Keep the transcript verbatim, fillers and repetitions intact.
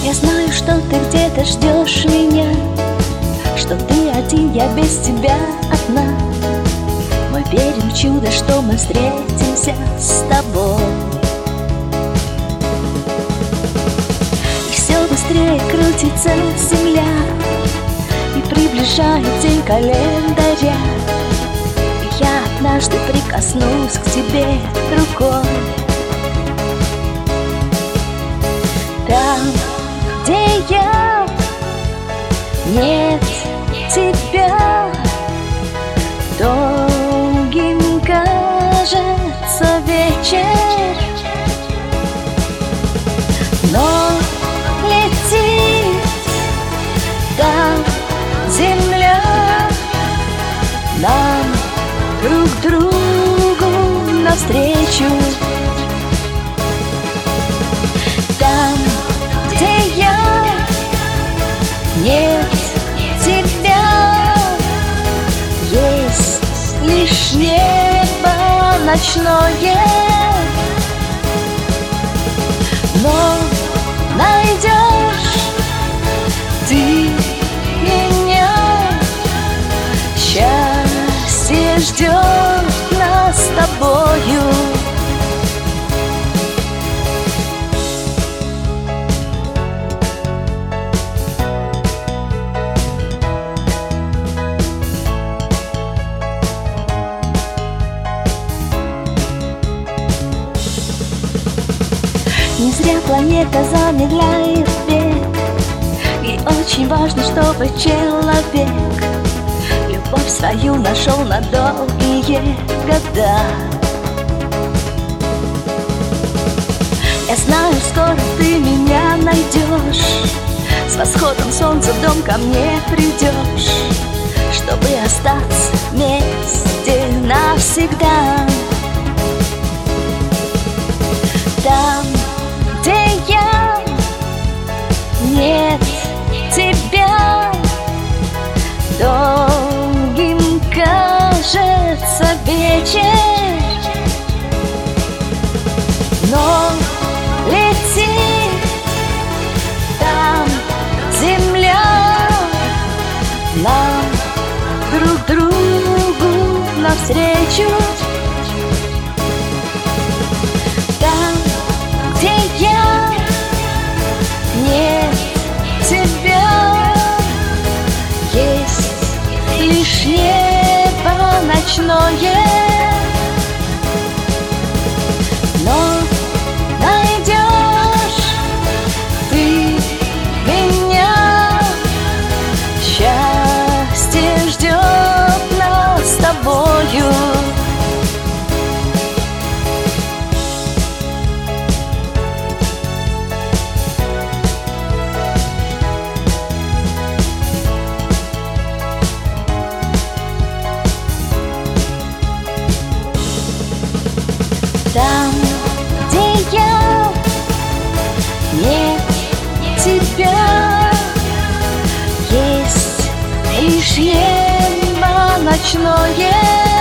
Я знаю, что ты где-то ждешь меня, что ты один, я без тебя одна. Мы верим в чудо, что мы встретимся с тобой. И все быстрее крутится земля, и приближает день календаря. И я однажды прикоснусь к тебе рукой. Там, где я, нет тебя, долгим кажется вечер, но летит там земля, нам друг другу навстречу. Там, где я, нет тебя, есть лишь небо ночное. Но найдешь ты меня, счастье ждет нас с тобою. Не зря планета замедляет век, ей очень важно, чтобы человек любовь свою нашел на долгие года. Я знаю, скоро ты меня найдешь, с восходом солнца в дом ко мне придешь, чтобы остаться вместе навсегда. Там, где я, нет тебя, долгим кажется вечер, но летит там земля, нам друг другу навстречу. Там, где я, нет тебя, есть лишь небо ночное. Но найдешь ты меня, счастье ждет нас с тобою. Там, где я, нет тебя, есть лишь небо ночное.